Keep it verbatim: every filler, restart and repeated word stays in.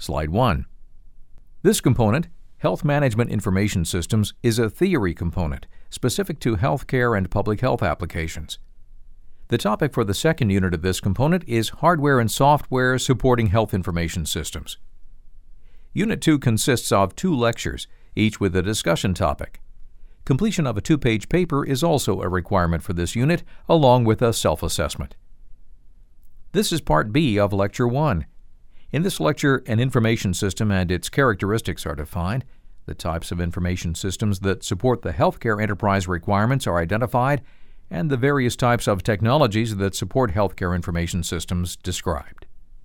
Slide one. This component, Health Management Information Systems, is a theory component specific to healthcare and public health applications. The topic for the second unit of this component is Hardware and Software Supporting Health Information Systems. Unit two consists of two lectures, each with a discussion topic. Completion of a two-page paper is also a requirement for this unit, along with a self-assessment. This is Part B of Lecture one. In this lecture, an information system and its characteristics are defined. The types of information systems that support the healthcare enterprise requirements are identified, and the various types of technologies that support healthcare information systems described.